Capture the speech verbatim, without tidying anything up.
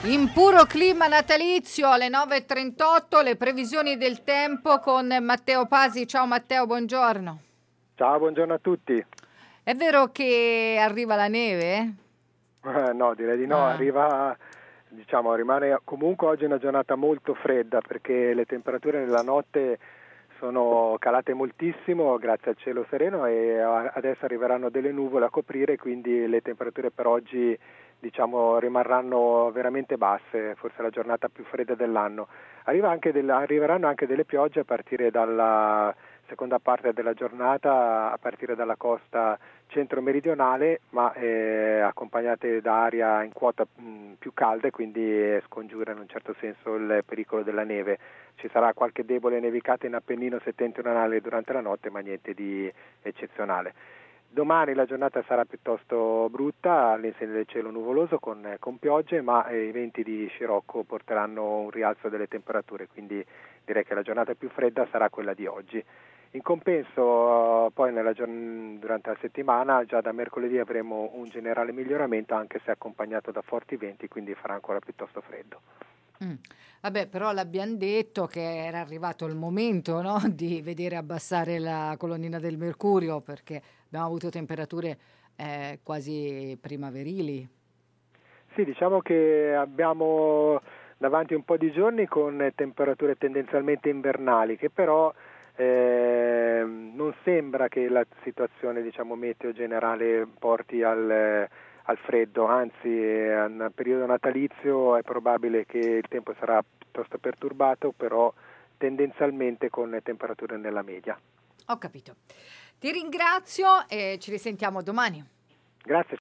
In puro clima natalizio alle nove e trentotto le previsioni del tempo con Matteo Pasi. Ciao Matteo, buongiorno. Ciao, buongiorno a tutti. È vero che arriva la neve? Eh, no, direi di no, Ah. arriva, diciamo, rimane comunque oggi una giornata molto fredda perché le temperature nella notte sono calate moltissimo grazie al cielo sereno e adesso arriveranno delle nuvole a coprire, quindi le temperature per oggi diciamo rimarranno veramente basse, forse la giornata più fredda dell'anno. Arriva anche del, arriveranno anche delle piogge a partire dalla seconda parte della giornata, a partire dalla costa centro-meridionale, ma eh, accompagnate da aria in quota mh, più calda, quindi scongiura in un certo senso il pericolo della neve. Ci sarà qualche debole nevicata in Appennino settentrionale durante la notte, ma niente di eccezionale. Domani la giornata sarà piuttosto brutta, all'insegna del cielo nuvoloso con, con piogge, ma eh, i venti di scirocco porteranno un rialzo delle temperature, quindi direi che la giornata più fredda sarà quella di oggi. In compenso poi nella giorn- durante la settimana già da mercoledì avremo un generale miglioramento, anche se accompagnato da forti venti, quindi farà ancora piuttosto freddo. Mm. Vabbè, però l'abbiamo detto che era arrivato il momento, no? Di vedere abbassare la colonnina del mercurio, perché abbiamo avuto temperature eh, quasi primaverili. Sì, diciamo che abbiamo davanti un po' di giorni con temperature tendenzialmente invernali, che però eh, non sembra che la situazione, diciamo, meteo generale porti al, al freddo, anzi nel periodo natalizio è probabile che il tempo sarà piuttosto perturbato, però tendenzialmente con temperature nella media. Ho capito. Ti ringrazio e ci risentiamo domani. Grazie.